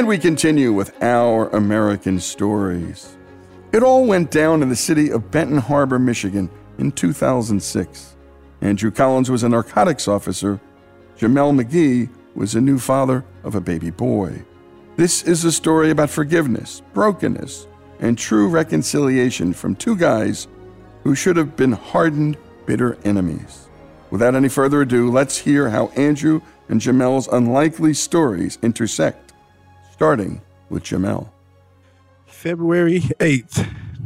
And we continue with Our American Stories. It all went down in the city of Benton Harbor, Michigan in 2006. Andrew Collins was a narcotics officer. Jamel McGee was a new father of a baby boy. This is a story about forgiveness, brokenness, and true reconciliation from two guys who should have been hardened, bitter enemies. Without any further ado, let's hear how Andrew and Jamel's unlikely stories intersect, starting with Jamel. February 8th,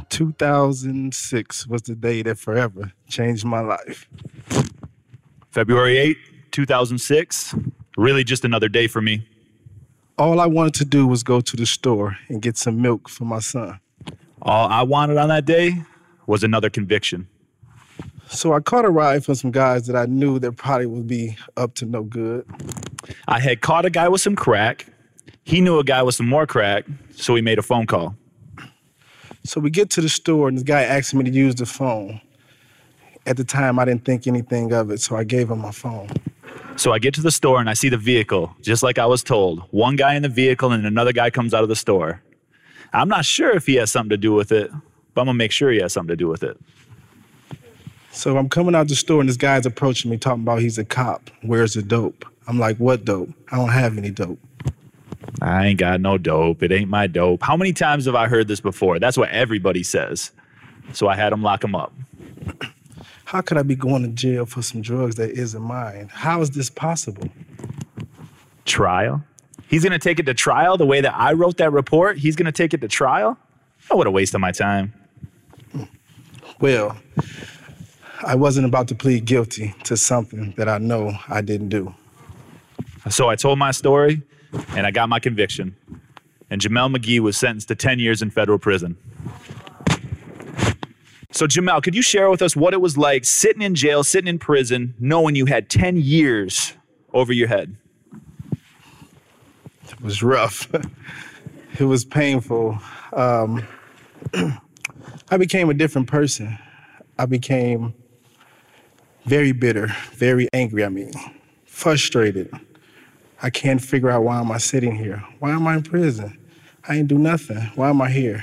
2006 was the day that forever changed my life. February 8th, 2006, really just another day for me. All I wanted to do was go to the store and get some milk for my son. All I wanted on that day was another conviction. So I caught a ride from some guys that I knew that probably would be up to no good. I had caught a guy with some crack. He knew a guy with some more crack, so we made a phone call. So we get to the store and this guy asked me to use the phone. At the time, I didn't think anything of it, so I gave him my phone. So I get to the store and I see the vehicle, just like I was told. One guy in the vehicle and another guy comes out of the store. I'm not sure if he has something to do with it, but I'm gonna make sure he has something to do with it. So I'm coming out the store and this guy's approaching me talking about he's a cop. Where's the dope? I'm like, what dope? I don't have any dope. I ain't got no dope. It ain't my dope. How many times have I heard this before? That's what everybody says. So I had him lock him up. How could I be going to jail for some drugs that isn't mine? How is this possible? Trial? He's going to take it to trial the way that I wrote that report? He's going to take it to trial? Oh, what a waste of my time. Well, I wasn't about to plead guilty to something that I know I didn't do. So I told my story, and I got my conviction. And Jamel McGee was sentenced to 10 years in federal prison. So Jamel, could you share with us what it was like sitting in jail, sitting in prison, knowing you had 10 years over your head? It was rough. It was painful. I became a different person. I became very bitter, very angry, frustrated. I can't figure out why am I sitting here? Why am I in prison? I ain't do nothing. Why am I here?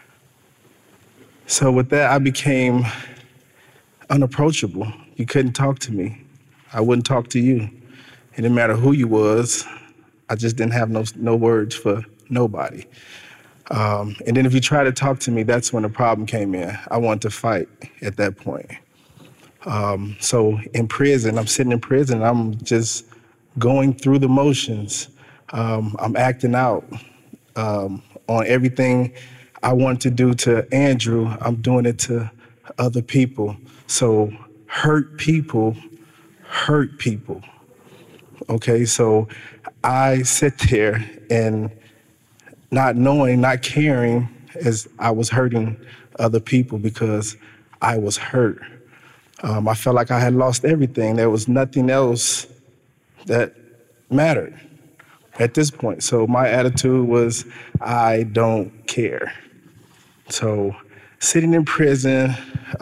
So with that, I became unapproachable. You couldn't talk to me. I wouldn't talk to you. It didn't matter who you was. I just didn't have no words for nobody. And then if you try to talk to me, that's when the problem came in. I wanted to fight at that point. So in prison, I'm sitting in prison, I'm just going through the motions. I'm acting out on everything I want to do to Andrew, I'm doing it to other people. So hurt people hurt people. Okay, so I sit there and not knowing, not caring as I was hurting other people because I was hurt. I felt like I had lost everything. There was nothing else that mattered at this point. So my attitude was, I don't care. So sitting in prison,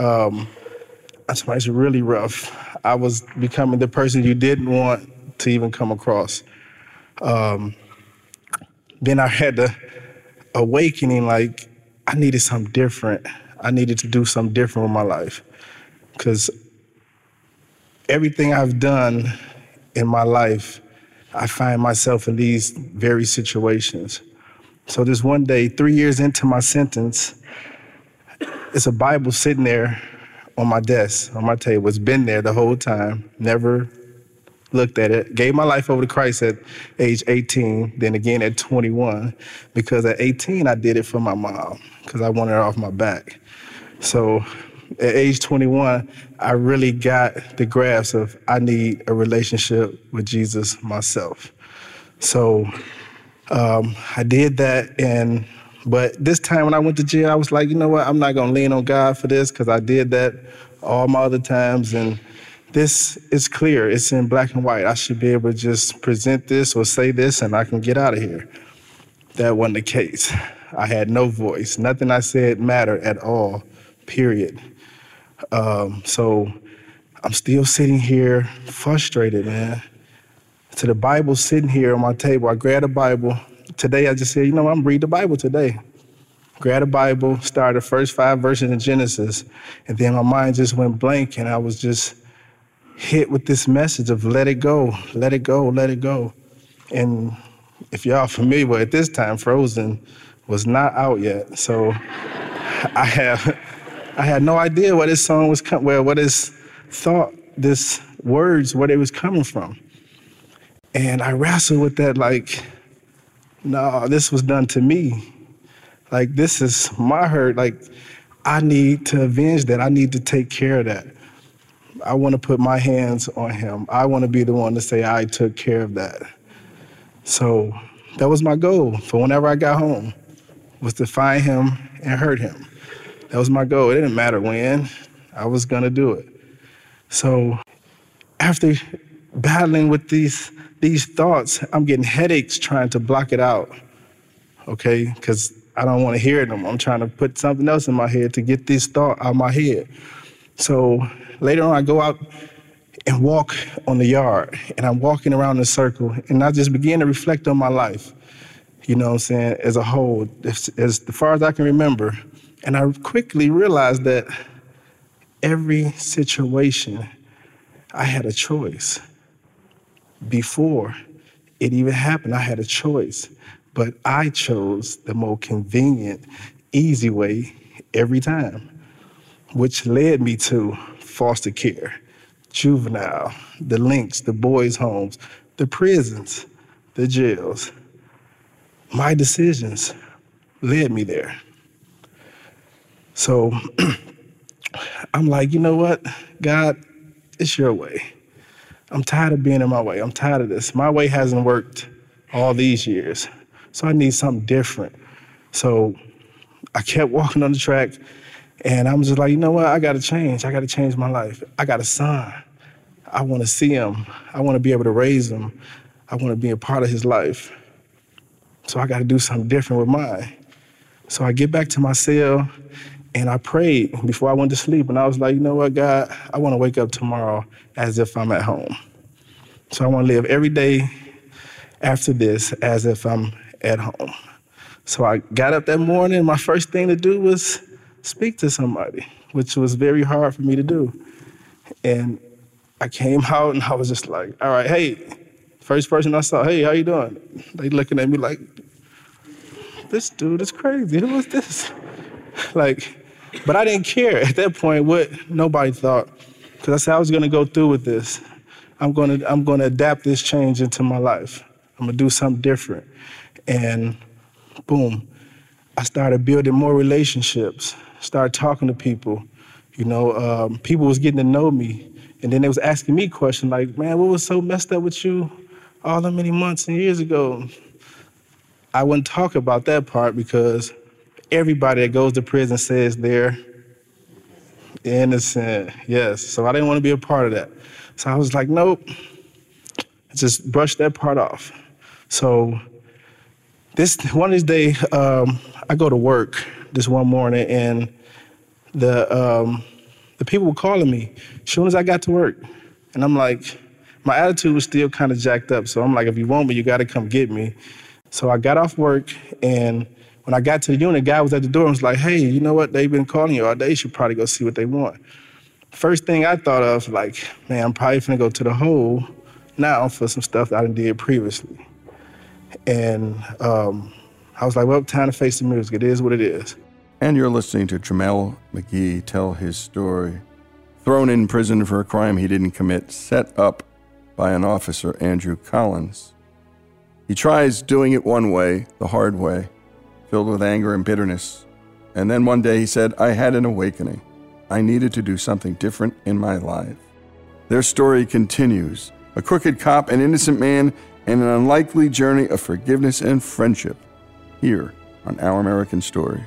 it's really rough. I was becoming the person you didn't want to even come across. Then I had the awakening, like I needed something different. I needed to do something different with my life. Because everything I've done in my life, I find myself in these very situations. So this one day, 3 years into my sentence, it's a Bible sitting there on my desk, on my table. It's been there the whole time, never looked at it. Gave my life over to Christ at age 18, then again at 21, because at 18, I did it for my mom, because I wanted her off my back. So at age 21, I really got the grasp of I need a relationship with Jesus myself. So I did that, but this time when I went to jail, I was like, you know what, I'm not gonna lean on God for this, because I did that all my other times, and this is clear, it's in black and white. I should be able to just present this or say this and I can get out of here. That wasn't the case. I had no voice. Nothing I said mattered at all, period. So I'm still sitting here frustrated, man. To the Bible sitting here on my table, I grabbed a Bible, today I just said, I'm gonna read the Bible today. Grabbed a Bible, started the first 5 verses in Genesis, and then my mind just went blank, and I was just hit with this message of let it go, let it go, let it go. And if y'all familiar with it, at this time, Frozen was not out yet. So I had no idea where this song was what this thought, this words, where they was coming from. And I wrestled with that like, no, this was done to me. Like, this is my hurt. Like, I need to avenge that. I need to take care of that. I want to put my hands on him. I want to be the one to say I took care of that. So that was my goal for whenever I got home, was to find him and hurt him. That was my goal. It didn't matter when. I was going to do it. So after battling with these thoughts, I'm getting headaches trying to block it out, okay? Because I don't want to hear them. I'm trying to put something else in my head to get this thought out of my head. So later on, I go out and walk on the yard, and I'm walking around in a circle, and I just begin to reflect on my life, you know what I'm saying, as a whole, as far as I can remember. And I quickly realized that every situation, I had a choice. Before it even happened, I had a choice. But I chose the more convenient, easy way every time, which led me to foster care, juvenile, the links, the boys' homes, the prisons, the jails. My decisions led me there. So I'm like, you know what, God, it's your way. I'm tired of being in my way. I'm tired of this. My way hasn't worked all these years. So I need something different. So I kept walking on the track, and I'm just like, you know what? I got to change. I got to change my life. I got a son. I want to see him. I want to be able to raise him. I want to be a part of his life. So I got to do something different with mine. So I get back to my cell, and I prayed before I went to sleep, and I was like, you know what, God? I want to wake up tomorrow as if I'm at home. So I want to live every day after this as if I'm at home. So I got up that morning. My first thing to do was speak to somebody, which was very hard for me to do. And I came out and I was just like, all right, hey, first person I saw, hey, how you doing? They looking at me like, this dude is crazy. Who is this? But I didn't care at that point what nobody thought, because I said I was going to go through with this. I'm going to adapt this change into my life. I'm going to do something different. And boom, I started building more relationships, started talking to people. You know, people was getting to know me. And then they was asking me questions like, man, what was so messed up with you all that many months and years ago? I wouldn't talk about that part because everybody that goes to prison says they're innocent. Yes, so I didn't want to be a part of that. So I was like, nope, just brush that part off. So one of these days, I go to work this one morning, and the people were calling me as soon as I got to work. And I'm like, my attitude was still kind of jacked up. So I'm like, if you want me, you got to come get me. So I got off work, and when I got to the unit, the guy was at the door and was like, hey, you know what? They've been calling you all day. You should probably go see what they want. First thing I thought of, like, man, I'm probably finna go to the hole now for some stuff that I did previously. And I was like, well, time to face the music. It is what it is. And you're listening to Jamel McGee tell his story. Thrown in prison for a crime he didn't commit, set up by an officer, Andrew Collins. He tries doing it one way, the hard way, filled with anger and bitterness. And then one day he said, I had an awakening. I needed to do something different in my life. Their story continues. A crooked cop, an innocent man, and an unlikely journey of forgiveness and friendship here on Our American Stories.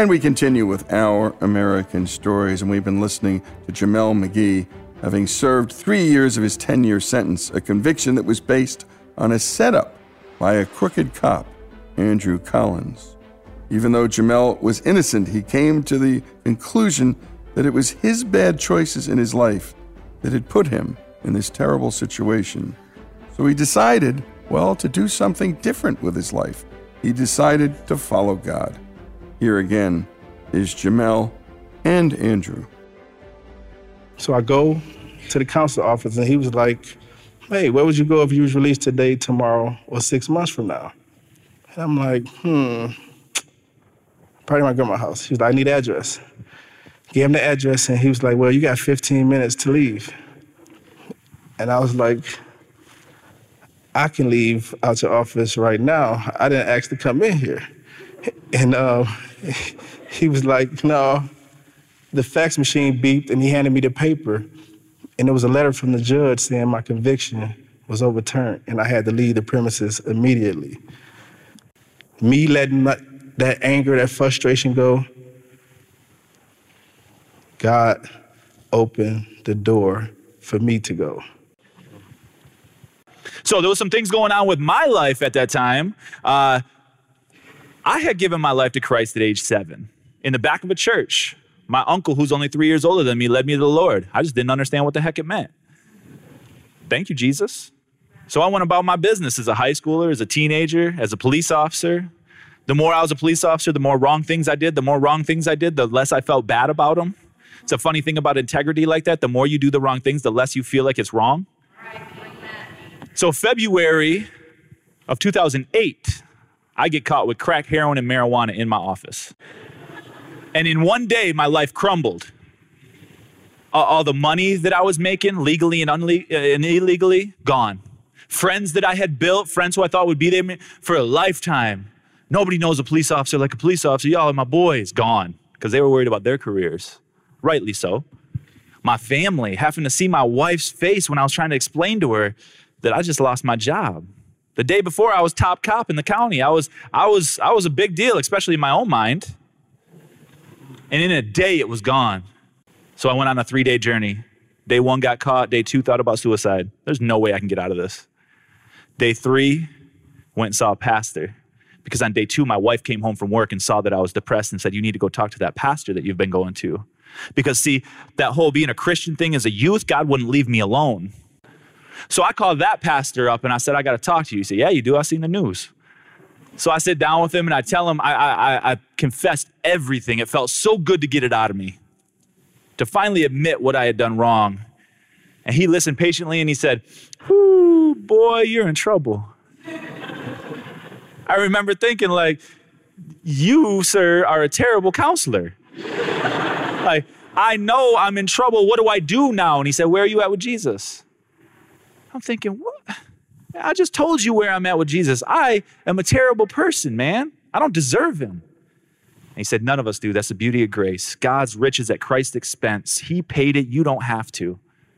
And we continue with Our American Stories, and we've been listening to Jamel McGee, having served 3 years of his 10-year sentence, a conviction that was based on a setup by a crooked cop, Andrew Collins. Even though Jamel was innocent, he came to the conclusion that it was his bad choices in his life that had put him in this terrible situation. So he decided, to do something different with his life. He decided to follow God. Here again is Jamel and Andrew. So I go to the counselor office, and he was like, hey, where would you go if you was released today, tomorrow, or 6 months from now? And I'm like, probably my grandma's house. He was like, I need the address. Gave him the address, and he was like, well, you got 15 minutes to leave. And I was like, I can leave out your office right now. I didn't ask to come in here. And he was like, no. The fax machine beeped, and he handed me the paper. And it was a letter from the judge saying my conviction was overturned, and I had to leave the premises immediately. Me letting that anger, that frustration go, God opened the door for me to go. So there was some things going on with my life at that time. I had given my life to Christ at age 7 in the back of a church. My uncle, who's only 3 years older than me, led me to the Lord. I just didn't understand what the heck it meant. Thank you, Jesus. So I went about my business as a high schooler, as a teenager, as a police officer. The more I was a police officer, the more wrong things I did. The more wrong things I did, the less I felt bad about them. It's a funny thing about integrity like that. The more you do the wrong things, the less you feel like it's wrong. So February of 2008, I get caught with crack, heroin, and marijuana in my office. And in one day, my life crumbled. All the money that I was making, legally and illegally, gone. Friends that I had built, friends who I thought would be there for a lifetime. Nobody knows a police officer like a police officer. Y'all are my boys, gone. Because they were worried about their careers. Rightly so. My family, having to see my wife's face when I was trying to explain to her that I just lost my job. The day before, I was top cop in the county. I was a big deal, especially in my own mind. And in a day, it was gone. So I went on a 3-day journey. Day 1 got caught. Day 2 thought about suicide. There's no way I can get out of this. Day 3, went and saw a pastor. Because on day 2, my wife came home from work and saw that I was depressed and said, you need to go talk to that pastor that you've been going to. Because see, that whole being a Christian thing as a youth, God wouldn't leave me alone. So I called that pastor up and I said, I got to talk to you. He said, yeah, you do. I seen the news. So I sit down with him and I tell him, I confessed everything. It felt so good to get it out of me, to finally admit what I had done wrong. And he listened patiently and he said, whoo, boy, you're in trouble. I remember thinking like, you, sir, are a terrible counselor. Like, I know I'm in trouble. What do I do now? And he said, where are you at with Jesus? I'm thinking, what? I just told you where I'm at with Jesus. I am a terrible person, man. I don't deserve him. And he said, none of us do. That's the beauty of grace. God's riches at Christ's expense. He paid it. You don't have to.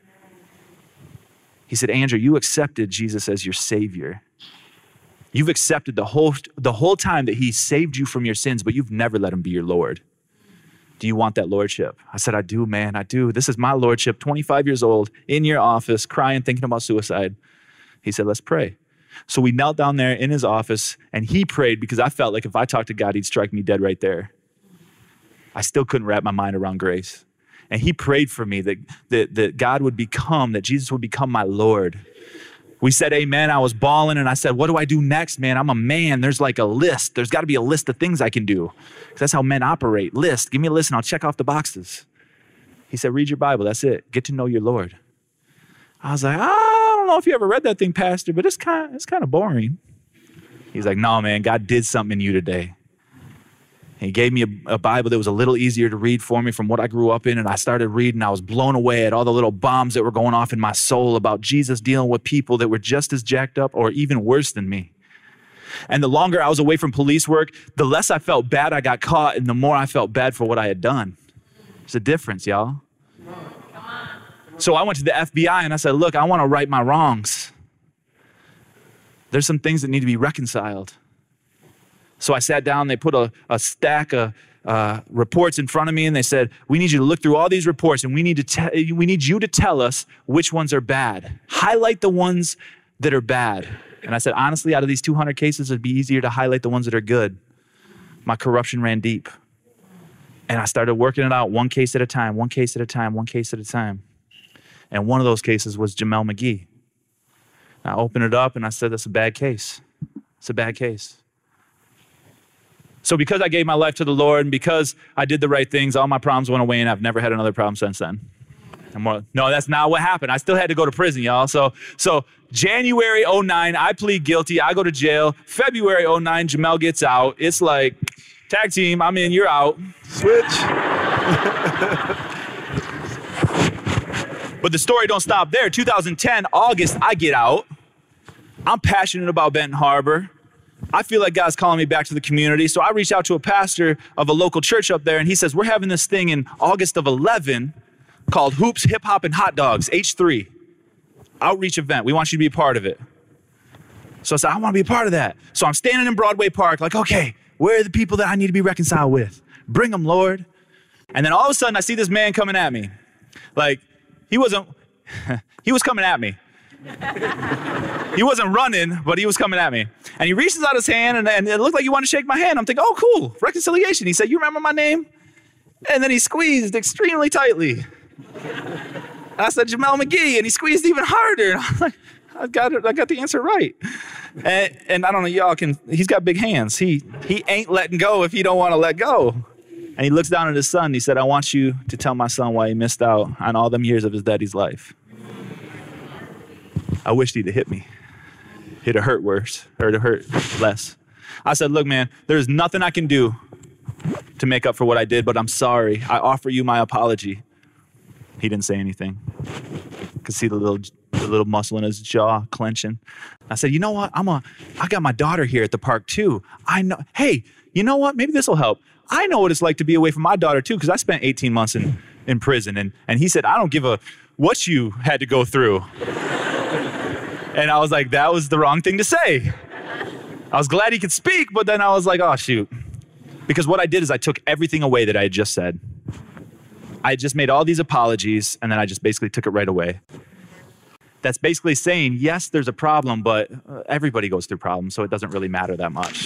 He said, Andrew, you accepted Jesus as your Savior. You've accepted the whole time that he saved you from your sins, but you've never let him be your Lord. Do you want that lordship? I said, I do, man, I do. This is my lordship, 25 years old, in your office, crying, thinking about suicide. He said, let's pray. So we knelt down there in his office, and he prayed because I felt like if I talked to God, he'd strike me dead right there. I still couldn't wrap my mind around grace. And he prayed for me that God would become, that Jesus would become my Lord. We said amen. I was bawling and I said, what do I do next, man? I'm a man. There's like a list. There's got to be a list of things I can do. Because that's how men operate. List. Give me a list and I'll check off the boxes. He said, read your Bible. That's it. Get to know your Lord. I was like, I don't know if you ever read that thing, Pastor, but it's kind of boring. He's like, no, man, God did something in you today. He gave me a Bible that was a little easier to read for me from what I grew up in, and I started reading. I was blown away at all the little bombs that were going off in my soul about Jesus dealing with people that were just as jacked up or even worse than me. And the longer I was away from police work, the less I felt bad I got caught, and the more I felt bad for what I had done. There's a difference, y'all. So I went to the FBI and I said, look, I want to right my wrongs. There's some things that need to be reconciled. So I sat down, they put a stack of reports in front of me, and they said, we need you to look through all these reports, and we need you to tell us which ones are bad. Highlight the ones that are bad. And I said, honestly, out of these 200 cases, it'd be easier to highlight the ones that are good. My corruption ran deep. And I started working it out one case at a time, one case at a time, one case at a time. And one of those cases was Jamel McGee. I opened it up and I said, that's a bad case. It's a bad case. So because I gave my life to the Lord and because I did the right things, all my problems went away and I've never had another problem since then. No, that's not what happened. I still had to go to prison, y'all. So January 09, I plead guilty. I go to jail. February 09, Jamel gets out. It's like, tag team, I'm in, you're out. Switch. But the story don't stop there. 2010, August, I get out. I'm passionate about Benton Harbor. I feel like God's calling me back to the community. So I reached out to a pastor of a local church up there, and he says, we're having this thing in August of 11 called Hoops, Hip Hop, and Hot Dogs, H3. Outreach event. We want you to be a part of it. So I said, I want to be a part of that. So I'm standing in Broadway Park like, okay, where are the people that I need to be reconciled with? Bring them, Lord. And then all of a sudden, I see this man coming at me. Like, he was coming at me. He wasn't running, but he was coming at me. And he reaches out his hand, and it looked like he wanted to shake my hand. I'm thinking, oh, cool, reconciliation. He said, you remember my name? And then he squeezed extremely tightly. I said, Jamel McGee, and he squeezed even harder. And I was like, I got the answer right. And I don't know, he's got big hands. He ain't letting go if he don't want to let go. And he looks down at his son. He said, I want you to tell my son why he missed out on all them years of his daddy's life. I wished he'd have hit me. It'd have hurt worse, or it'd have hurt less. I said, look, man, there's nothing I can do to make up for what I did, but I'm sorry. I offer you my apology. He didn't say anything. Could see the little muscle in his jaw clenching. I said, you know what? I got my daughter here at the park too. I know. Hey, you know what? Maybe this will help. I know what it's like to be away from my daughter too, because I spent 18 months in prison. And he said, I don't give a what you had to go through. And I was like, that was the wrong thing to say. I was glad he could speak, but then I was like, oh, shoot. Because what I did is I took everything away that I had just said. I just made all these apologies, and then I just basically took it right away. That's basically saying, yes, there's a problem, but everybody goes through problems, so it doesn't really matter that much.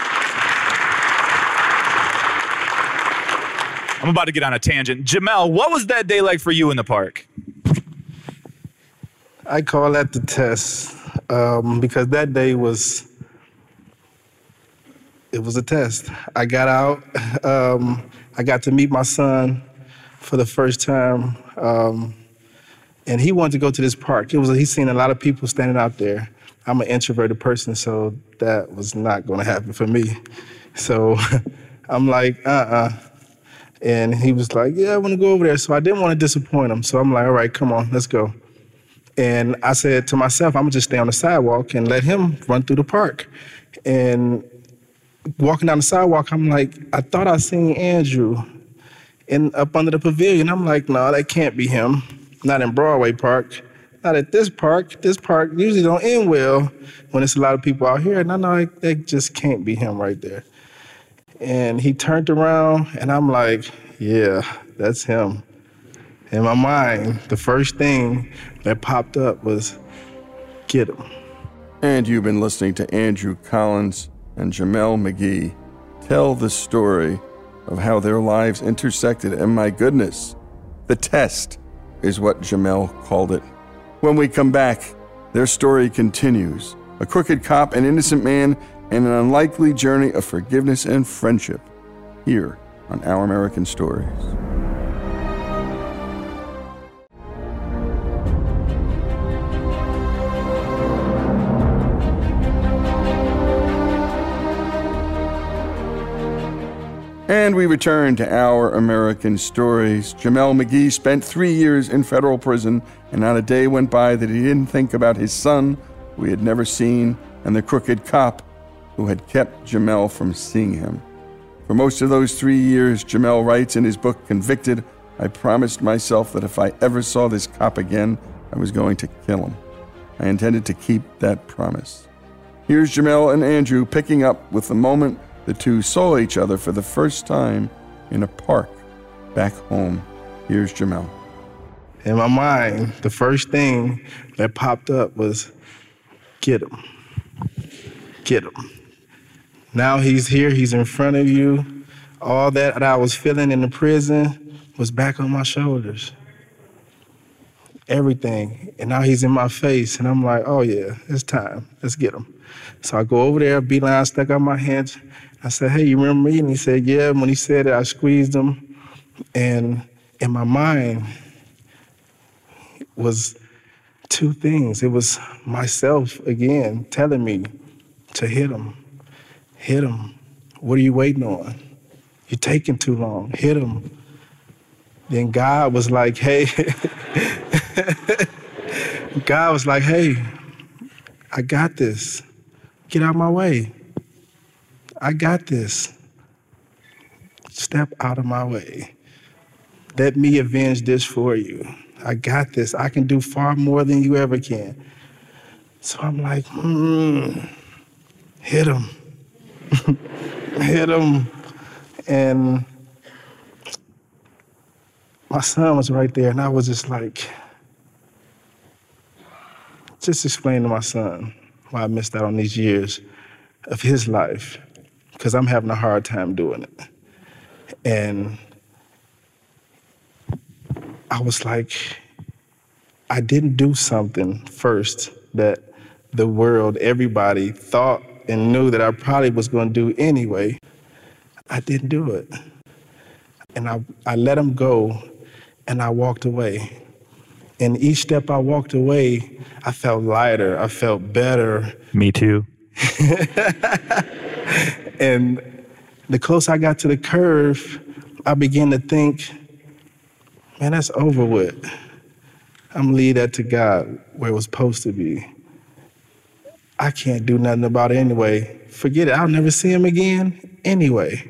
I'm about to get on a tangent. Jamel, what was that day like for you in the park? I call that the test, because that day it was a test. I got out, I got to meet my son for the first time, and he wanted to go to this park. He's seen a lot of people standing out there. I'm an introverted person, so that was not gonna happen for me. So I'm like, And he was like, yeah, I wanna go over there. So I didn't wanna disappoint him. So I'm like, all right, come on, let's go. And I said to myself, I'm gonna just stay on the sidewalk and let him run through the park. And walking down the sidewalk, I'm like, I thought I seen Andrew up under the pavilion. I'm like, no, that can't be him. Not in Broadway Park. Not at this park. This park usually don't end well when there's a lot of people out here. And I know that just can't be him right there. And he turned around, and I'm like, yeah, that's him. In my mind, the first thing that popped up was, get him. And you've been listening to Andrew Collins and Jamel McGee tell the story of how their lives intersected, and my goodness, the test is what Jamel called it. When we come back, their story continues. A crooked cop, an innocent man, and an unlikely journey of forgiveness and friendship here on Our American Stories. And we return to Our American Stories. Jamel McGee spent 3 years in federal prison, and not a day went by that he didn't think about his son, who he had never seen, and the crooked cop who had kept Jamel from seeing him. For most of those 3 years, Jamel writes in his book, Convicted, I promised myself that if I ever saw this cop again, I was going to kill him. I intended to keep that promise. Here's Jamel and Andrew picking up with the moment the two saw each other for the first time in a park back home. Here's Jamel. In my mind, the first thing that popped up was, get him. Get him. Now he's here, he's in front of you. All that I was feeling in the prison was back on my shoulders. Everything. And now he's in my face, and I'm like, oh yeah, it's time. Let's get him. So I go over there, beeline stuck out my hands. I said, hey, you remember me? And he said, yeah. When he said it, I squeezed him. And in my mind was two things. It was myself again telling me to hit him. Hit him. What are you waiting on? You're taking too long. Hit him. Then God was like, hey. God was like, hey, I got this. Get out of my way. I got this. Step out of my way. Let me avenge this for you. I got this. I can do far more than you ever can. So I'm like, hit him. Hit him. And my son was right there, and I was just like, just explain to my son why I missed out on these years of his life, because I'm having a hard time doing it. And I was like, I didn't do something first that the world, everybody thought and knew that I probably was going to do anyway. I didn't do it. And I let him go, and I walked away. And each step I walked away, I felt lighter, I felt better. Me too. And the closer I got to the curve, I began to think, man, that's over with. I'm gonna leave that to God where it was supposed to be. I can't do nothing about it anyway. Forget it, I'll never see him again anyway.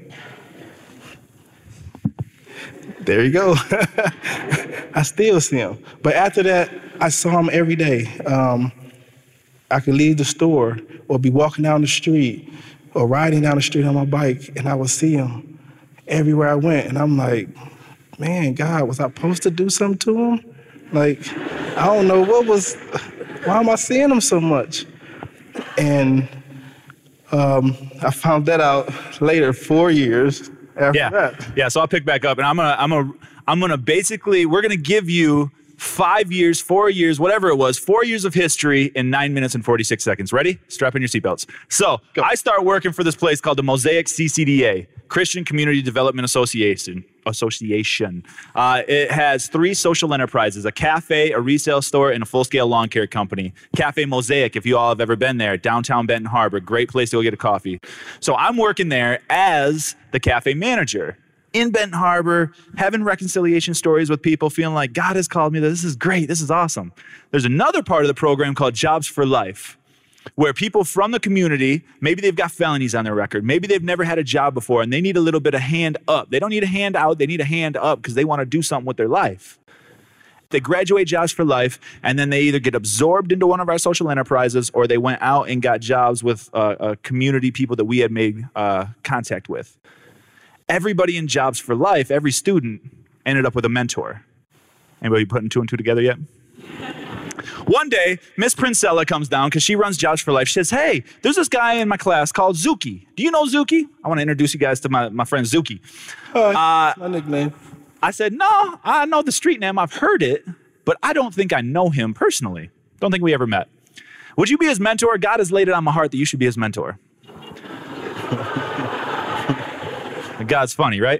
There you go. I still see him. But after that, I saw him every day. I could leave the store or be walking down the street or riding down the street on my bike, and I would see him everywhere I went. And I'm like, man, God, was I supposed to do something to him? Like, I don't know why am I seeing him so much? And I found that out later, 4 years after that. Yeah, so I'll pick back up, and I'm gonna basically, we're gonna give you 5 years, 4 years, whatever it was, 4 years of history in 9 minutes and 46 seconds. Ready? Strap in your seatbelts. So Go. I start working for this place called the Mosaic CCDA, Christian Community Development Association. It has 3 social enterprises, a cafe, a resale store, and a full-scale lawn care company. Cafe Mosaic, if you all have ever been there, downtown Benton Harbor, great place to go get a coffee. So I'm working there as the cafe manager in Benton Harbor, having reconciliation stories with people, feeling like God has called me. This is great. This is awesome. There's another part of the program called Jobs for Life, where people from the community, maybe they've got felonies on their record, maybe they've never had a job before, and they need a little bit of hand up. They don't need a hand out, they need a hand up because they want to do something with their life. They graduate Jobs for Life, and then they either get absorbed into one of our social enterprises, or they went out and got jobs with community people that we had made contact with. Everybody in Jobs for Life, every student, ended up with a mentor. Anybody putting 2 and 2 together yet? One day, Miss Princella comes down because she runs Jobs for Life. She says, hey, there's this guy in my class called Zuki. Do you know Zuki? I want to introduce you guys to my friend Zuki. My nickname. I said, no, I know the street name. I've heard it, but I don't think I know him personally. Don't think we ever met. Would you be his mentor? God has laid it on my heart that you should be his mentor. God's funny, right?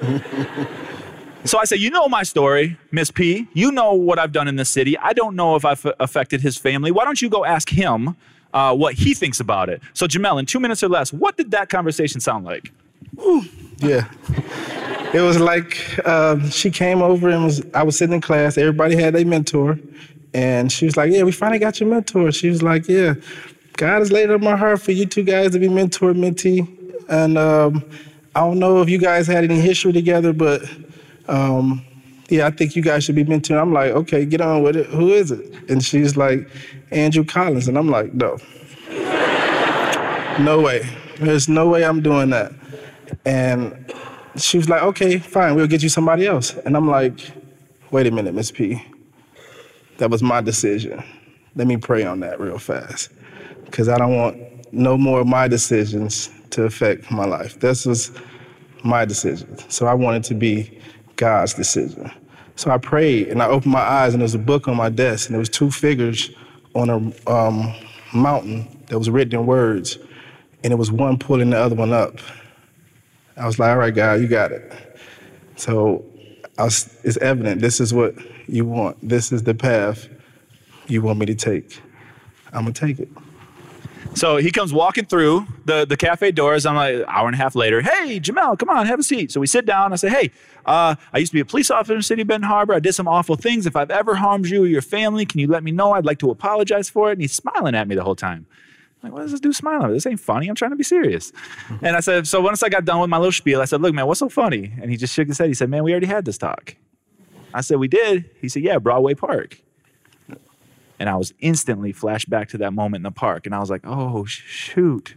So I say, you know my story, Miss P. You know what I've done in this city. I don't know if I've affected his family. Why don't you go ask him what he thinks about it? So Jamel, in 2 minutes or less, what did that conversation sound like? Ooh, yeah. It was like she came over and I was sitting in class. Everybody had their mentor. And she was like, yeah, we finally got your mentor. She was like, yeah, God has laid it on my heart for you two guys to be mentor, mentee. And I don't know if you guys had any history together, but yeah, I think you guys should be mentoring. I'm like, okay, get on with it. Who is it? And she's like, Andrew Collins. And I'm like, no. No way. There's no way I'm doing that. And she was like, okay, fine, we'll get you somebody else. And I'm like, wait a minute, Miss P. That was my decision. Let me pray on that real fast, because I don't want no more of my decisions to affect my life. This was my decision. So I wanted to be God's decision. So I prayed, and I opened my eyes, and there was a book on my desk, and there was two figures on a mountain that was written in words, and it was one pulling the other one up. I was like, all right, God, you got it. So it's evident, this is what you want. This is the path you want me to take. I'm gonna take it. So he comes walking through the cafe doors. I'm like, an hour and a half later, hey, Jamel, come on, have a seat. So we sit down. I say, hey, I used to be a police officer in the city of Benton Harbor. I did some awful things. If I've ever harmed you or your family, can you let me know? I'd like to apologize for it. And he's smiling at me the whole time. I'm like, what is this dude smiling at? This ain't funny. I'm trying to be serious. And I said, so once I got done with my little spiel, I said, look, man, what's so funny? And he just shook his head. He said, man, we already had this talk. I said, we did? He said, yeah, Broadway Park. And I was instantly flashed back to that moment in the park. And I was like, oh, shoot.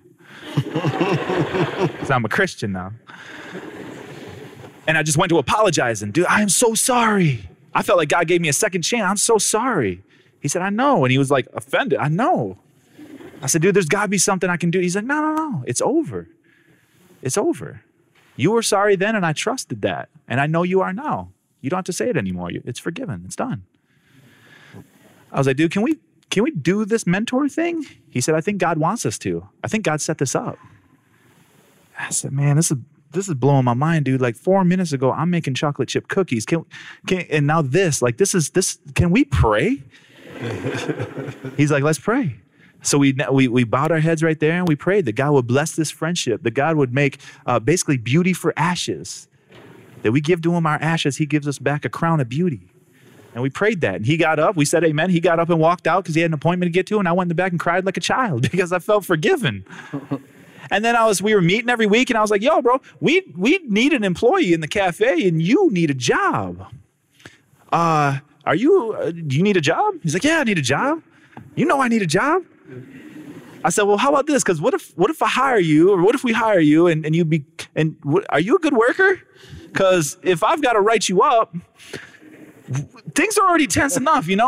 Because I'm a Christian now. And I just went to apologize. And dude, I am so sorry. I felt like God gave me a second chance. I'm so sorry. He said, I know. And he was like offended. I know. I said, dude, there's got to be something I can do. He's like, no. It's over. It's over. You were sorry then, and I trusted that. And I know you are now. You don't have to say it anymore. It's forgiven. It's done. I was like, dude, can we do this mentor thing? He said, I think God wants us to. I think God set this up. I said, man, this is blowing my mind, dude. Like 4 minutes ago, I'm making chocolate chip cookies. And now this, can we pray? He's like, let's pray. So we bowed our heads right there and we prayed that God would bless this friendship, that God would make basically beauty for ashes, that we give to him our ashes, he gives us back a crown of beauty. And we prayed that. And he got up, we said amen. He got up and walked out because he had an appointment to get to. And I went in the back and cried like a child because I felt forgiven. And then we were meeting every week and I was like, yo, bro, we need an employee in the cafe and you need a job. Do you need a job? He's like, yeah, I need a job. You know I need a job. I said, well, how about this? Because what if I hire you, or what if we hire you and are you a good worker? Because if I've got to write you up, things are already tense enough, And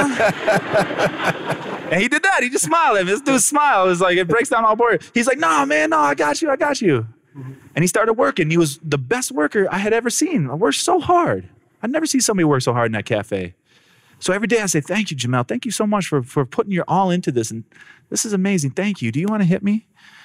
he did that. He just smiled at me. This dude's smile is like, it breaks down all board. He's like, no, man, no, I got you. Mm-hmm. And he started working. He was the best worker I had ever seen. I worked so hard. I'd never seen somebody work so hard in that cafe. So every day I say, thank you, Jamel. Thank you so much for putting your all into this. And this is amazing. Thank you. Do you want to hit me?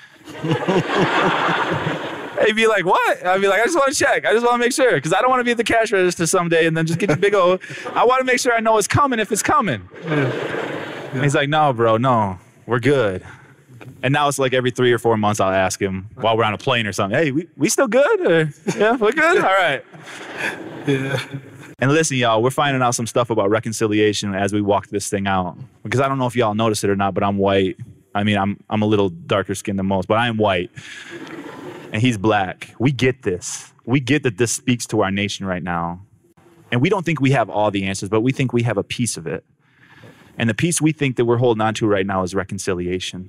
He'd be like, what? I'd be like, I just want to check. I just want to make sure. Because I don't want to be at the cash register someday and then just get the big old, I want to make sure I know it's coming if it's coming. And he's like, no, bro, no, we're good. And now it's like every 3 or 4 months I'll ask him while we're on a plane or something, hey, we still good? Or, yeah, we're good? All right. Yeah. And listen, y'all, we're finding out some stuff about reconciliation as we walk this thing out. Because I don't know if y'all notice it or not, but I'm white. I mean, I'm a little darker skinned than most, but I am white. And he's black. We get this. We get that this speaks to our nation right now. And we don't think we have all the answers, but we think we have a piece of it. And the piece we think that we're holding on to right now is reconciliation.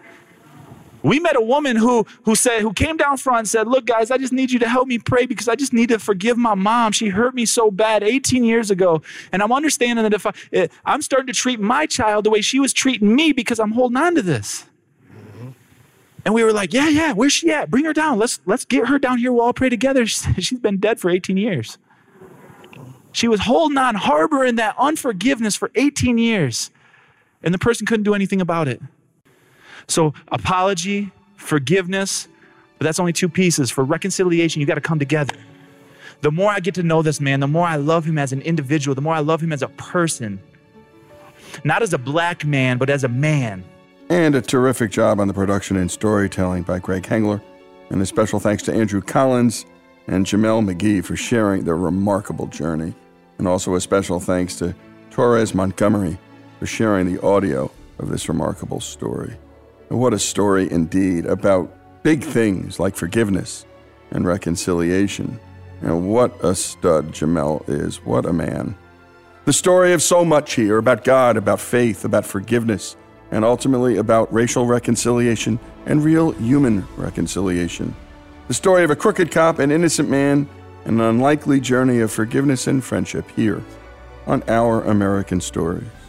We met a woman who came down front and said, look, guys, I just need you to help me pray because I just need to forgive my mom. She hurt me so bad 18 years ago. And I'm understanding that if I'm starting to treat my child the way she was treating me because I'm holding on to this. And we were like, yeah, where's she at? Bring her down. Let's get her down here. We'll all pray together. She's been dead for 18 years. She was holding on, harboring that unforgiveness for 18 years. And the person couldn't do anything about it. So apology, forgiveness, but that's only 2 pieces. For reconciliation, you got to come together. The more I get to know this man, the more I love him as an individual, the more I love him as a person. Not as a black man, but as a man. And a terrific job on the production and storytelling by Greg Hengler. And a special thanks to Andrew Collins and Jamel McGee for sharing their remarkable journey. And also a special thanks to Torres Montgomery for sharing the audio of this remarkable story. And what a story indeed about big things like forgiveness and reconciliation. And what a stud Jamel is. What a man. The story of so much here about God, about faith, about forgiveness, and ultimately about racial reconciliation and real human reconciliation. The story of a crooked cop, an innocent man, and an unlikely journey of forgiveness and friendship here on Our American Stories.